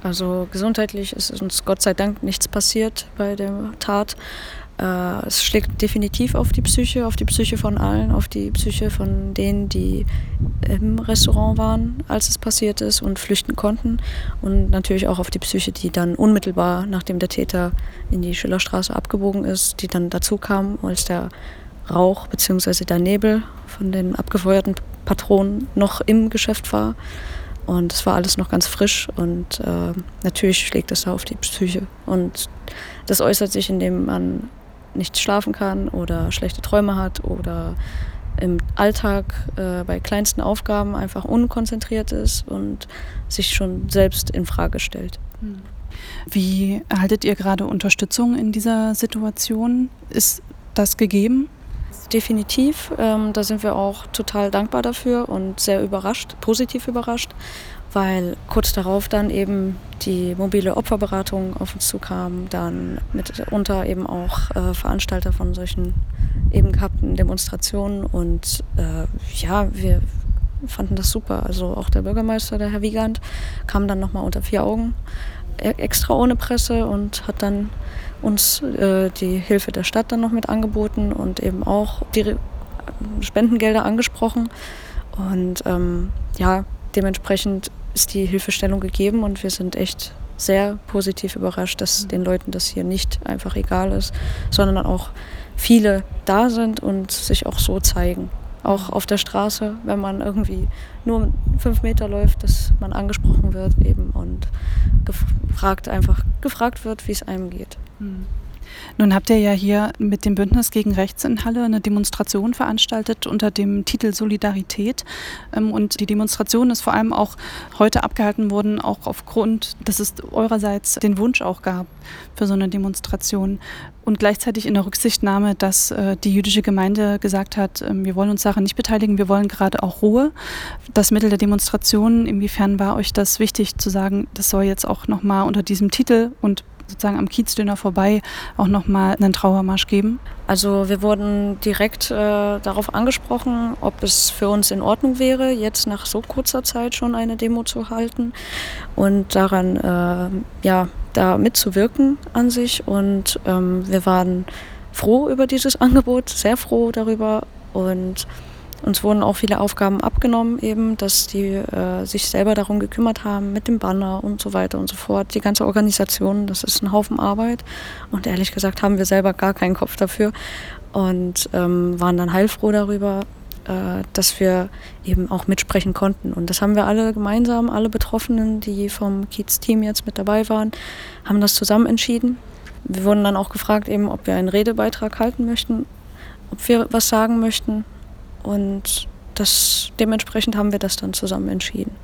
Also gesundheitlich ist uns Gott sei Dank nichts passiert bei der Tat. Es schlägt definitiv auf die Psyche von allen, auf die Psyche von denen, die im Restaurant waren, als es passiert ist und flüchten konnten. Und natürlich auch auf die Psyche, die dann unmittelbar, nachdem der Täter in die Schillerstraße abgebogen ist, die dann dazu kam, als der Rauch bzw. der Nebel von den abgefeuerten Patronen noch im Geschäft war. Und es war alles noch ganz frisch und natürlich schlägt es da auf die Psyche. Und das äußert sich, indem man nicht schlafen kann oder schlechte Träume hat oder im Alltag bei kleinsten Aufgaben einfach unkonzentriert ist und sich schon selbst in Frage stellt. Wie erhaltet ihr gerade Unterstützung in dieser Situation? Ist das gegeben? Definitiv, da sind wir auch total dankbar dafür und sehr überrascht, positiv überrascht, weil kurz darauf dann eben die mobile Opferberatung auf uns zukam, dann mitunter eben auch Veranstalter von solchen eben gehabten Demonstrationen und wir fanden das super. Also auch der Bürgermeister, der Herr Wiegand, kam dann nochmal unter 4 Augen, extra ohne Presse und hat dann uns die Hilfe der Stadt dann noch mit angeboten und eben auch die Spendengelder angesprochen. Und dementsprechend ist die Hilfestellung gegeben und wir sind echt sehr positiv überrascht, dass den Leuten das hier nicht einfach egal ist, sondern auch viele da sind und sich auch so zeigen. Auch auf der Straße, wenn man irgendwie nur 5 Meter läuft, dass man angesprochen wird eben und gefragt wird, wie es einem geht. Nun habt ihr ja hier mit dem Bündnis gegen Rechts in Halle eine Demonstration veranstaltet unter dem Titel Solidarität. Und die Demonstration ist vor allem auch heute abgehalten worden, auch aufgrund, dass es eurerseits den Wunsch auch gab für so eine Demonstration. Und gleichzeitig in der Rücksichtnahme, dass die jüdische Gemeinde gesagt hat, wir wollen uns daran nicht beteiligen, wir wollen gerade auch Ruhe. Das Mittel der Demonstration, inwiefern war euch das wichtig zu sagen, das soll jetzt auch nochmal unter diesem Titel und sozusagen am Kiezdöner vorbei auch nochmal einen Trauermarsch geben? Also wir wurden direkt darauf angesprochen, ob es für uns in Ordnung wäre, jetzt nach so kurzer Zeit schon eine Demo zu halten und daran da mitzuwirken an sich. Und wir waren froh über dieses Angebot, sehr froh darüber und uns wurden auch viele Aufgaben abgenommen, eben, dass die sich selber darum gekümmert haben mit dem Banner und so weiter und so fort. Die ganze Organisation, das ist ein Haufen Arbeit und ehrlich gesagt haben wir selber gar keinen Kopf dafür und waren dann heilfroh darüber, dass wir eben auch mitsprechen konnten. Und das haben wir alle gemeinsam, alle Betroffenen, die vom Kiez-Team jetzt mit dabei waren, haben das zusammen entschieden. Wir wurden dann auch gefragt, eben, ob wir einen Redebeitrag halten möchten, ob wir was sagen möchten. Und dementsprechend haben wir das dann zusammen entschieden.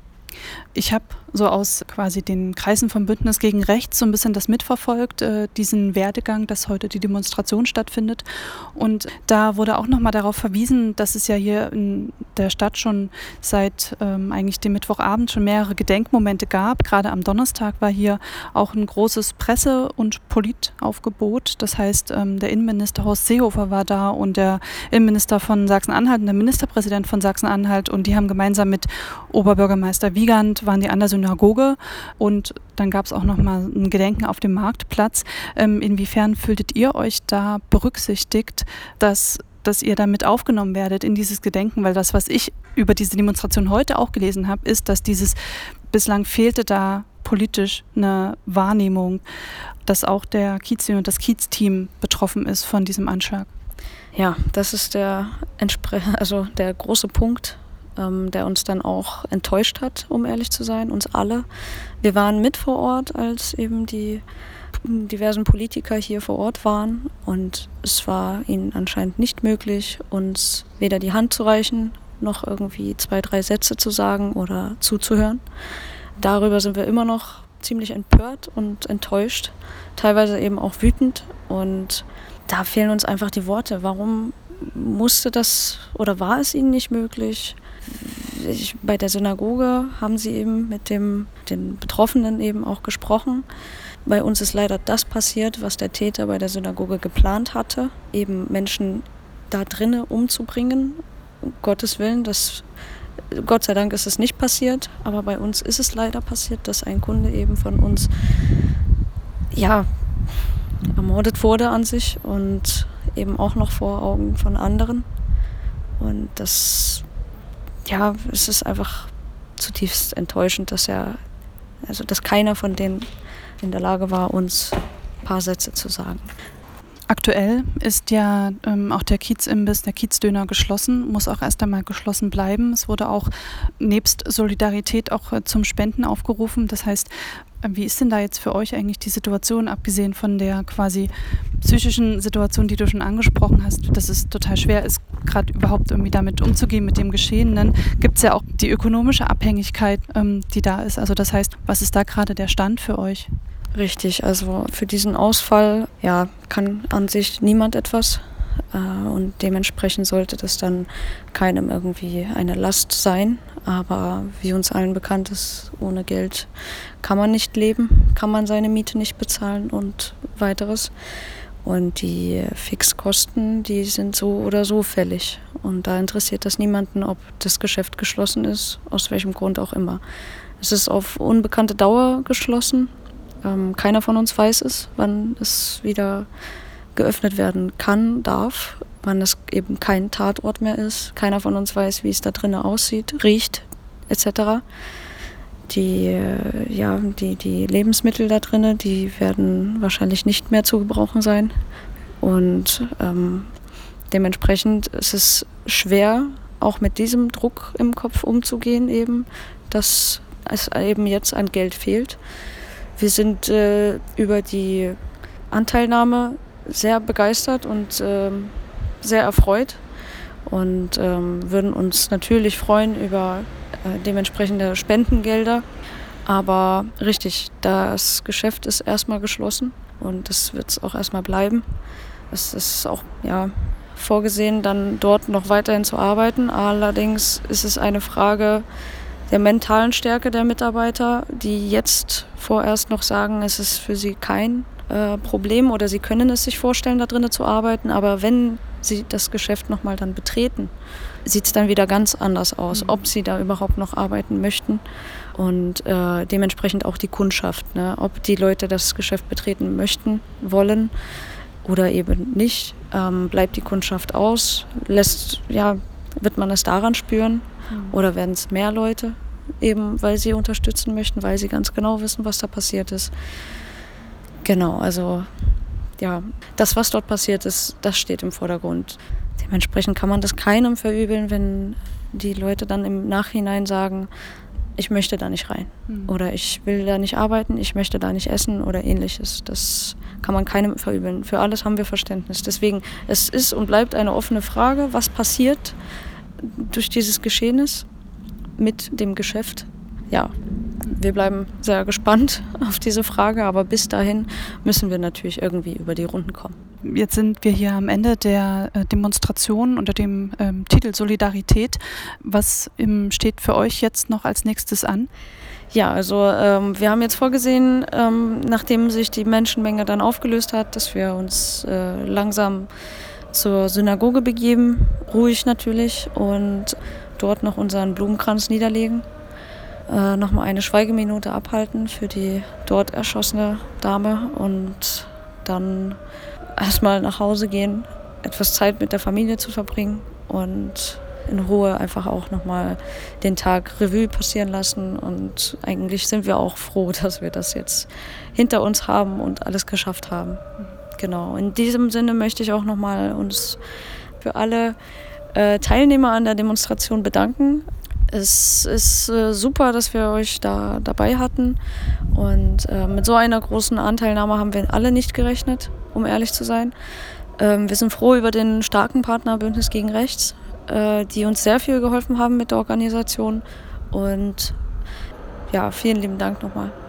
Ich habe so aus quasi den Kreisen vom Bündnis gegen Rechts so ein bisschen das mitverfolgt, diesen Werdegang, dass heute die Demonstration stattfindet. Und da wurde auch nochmal darauf verwiesen, dass es ja hier in der Stadt schon seit eigentlich dem Mittwochabend schon mehrere Gedenkmomente gab. Gerade am Donnerstag war hier auch ein großes Presse- und Politaufgebot. Das heißt, der Innenminister Horst Seehofer war da und der Innenminister von Sachsen-Anhalt und der Ministerpräsident von Sachsen-Anhalt. Und die haben gemeinsam mit Oberbürgermeister Wiegand waren die an der Synagoge und dann gab es auch noch mal ein Gedenken auf dem Marktplatz. Inwiefern fühltet ihr euch da berücksichtigt, dass ihr damit aufgenommen werdet in dieses Gedenken? Weil das, was ich über diese Demonstration heute auch gelesen habe, ist, dass bislang fehlte da politisch eine Wahrnehmung, dass auch der Kiez-Team und das Kiez-Team betroffen ist von diesem Anschlag. Ja, das ist der große Punkt, der uns dann auch enttäuscht hat, um ehrlich zu sein, uns alle. Wir waren mit vor Ort, als eben die diversen Politiker hier vor Ort waren und es war ihnen anscheinend nicht möglich, uns weder die Hand zu reichen, noch irgendwie 2, 3 Sätze zu sagen oder zuzuhören. Darüber sind wir immer noch ziemlich empört und enttäuscht, teilweise eben auch wütend und da fehlen uns einfach die Worte. Warum musste das oder war es ihnen nicht möglich? Bei der Synagoge haben sie eben mit den Betroffenen eben auch gesprochen. Bei uns ist leider das passiert, was der Täter bei der Synagoge geplant hatte, eben Menschen da drinnen umzubringen. Um Gottes Willen, das Gott sei Dank ist es nicht passiert, aber bei uns ist es leider passiert, dass ein Kunde eben von uns ermordet wurde an sich und eben auch noch vor Augen von anderen. Und es ist einfach zutiefst enttäuschend, dass keiner von denen in der Lage war, uns ein paar Sätze zu sagen. Aktuell ist ja auch der Kiezimbiss, der Kiezdöner geschlossen, muss auch erst einmal geschlossen bleiben. Es wurde auch nebst Solidarität auch zum Spenden aufgerufen. Das heißt, wie ist denn da jetzt für euch eigentlich die Situation, abgesehen von der quasi psychischen Situation, die du schon angesprochen hast, dass es total schwer ist, gerade überhaupt irgendwie damit umzugehen mit dem Geschehenen, gibt es ja auch die ökonomische Abhängigkeit, die da ist. Also das heißt, was ist da gerade der Stand für euch? Richtig, also für diesen Ausfall kann an sich niemand etwas und dementsprechend sollte das dann keinem irgendwie eine Last sein. Aber wie uns allen bekannt ist, ohne Geld kann man nicht leben, kann man seine Miete nicht bezahlen und weiteres. Und die Fixkosten, die sind so oder so fällig. Und da interessiert das niemanden, ob das Geschäft geschlossen ist, aus welchem Grund auch immer. Es ist auf unbekannte Dauer geschlossen. Keiner von uns weiß es, wann es wieder geöffnet werden kann, darf, wann es eben kein Tatort mehr ist. Keiner von uns weiß, wie es da drinnen aussieht, riecht etc. Die Lebensmittel da drinnen, die werden wahrscheinlich nicht mehr zu gebrauchen sein. Und dementsprechend ist es schwer, auch mit diesem Druck im Kopf umzugehen, eben, dass es eben jetzt an Geld fehlt. Wir sind über die Anteilnahme sehr begeistert und sehr erfreut und würden uns natürlich freuen über dementsprechende Spendengelder. Aber richtig, das Geschäft ist erstmal geschlossen und das wird es auch erstmal bleiben. Es ist auch vorgesehen, dann dort noch weiterhin zu arbeiten. Allerdings ist es eine Frage der mentalen Stärke der Mitarbeiter, die jetzt vorerst noch sagen, es ist für sie kein Problem oder sie können es sich vorstellen, da drinnen zu arbeiten. Aber wenn sie das Geschäft nochmal dann betreten, sieht es dann wieder ganz anders aus, ob sie da überhaupt noch arbeiten möchten und dementsprechend auch die Kundschaft, ne? Ob die Leute das Geschäft betreten möchten, wollen oder eben nicht, bleibt die Kundschaft aus, wird man es daran spüren oder werden es mehr Leute, eben weil sie unterstützen möchten, weil sie ganz genau wissen, was da passiert ist. Genau, also das, was dort passiert ist, das steht im Vordergrund. Dementsprechend kann man das keinem verübeln, wenn die Leute dann im Nachhinein sagen, ich möchte da nicht rein oder ich will da nicht arbeiten, ich möchte da nicht essen oder ähnliches. Das kann man keinem verübeln. Für alles haben wir Verständnis. Deswegen, es ist und bleibt eine offene Frage, was passiert durch dieses Geschehnis mit dem Geschäft. Ja, wir bleiben sehr gespannt auf diese Frage, aber bis dahin müssen wir natürlich irgendwie über die Runden kommen. Jetzt sind wir hier am Ende der Demonstration unter dem Titel Solidarität. Was steht für euch jetzt noch als nächstes an? Ja, also wir haben jetzt vorgesehen, nachdem sich die Menschenmenge dann aufgelöst hat, dass wir uns langsam zur Synagoge begeben, ruhig natürlich, und dort noch unseren Blumenkranz niederlegen. Nochmal eine Schweigeminute abhalten für die dort erschossene Dame und dann erstmal nach Hause gehen, etwas Zeit mit der Familie zu verbringen und in Ruhe einfach auch nochmal den Tag Revue passieren lassen. Und eigentlich sind wir auch froh, dass wir das jetzt hinter uns haben und alles geschafft haben. Genau, in diesem Sinne möchte ich auch nochmal uns für alle Teilnehmer an der Demonstration bedanken. Es ist super, dass wir euch da dabei hatten und mit so einer großen Anteilnahme haben wir alle nicht gerechnet, um ehrlich zu sein. Wir sind froh über den starken Partner Bündnis gegen Rechts, die uns sehr viel geholfen haben mit der Organisation und vielen lieben Dank nochmal.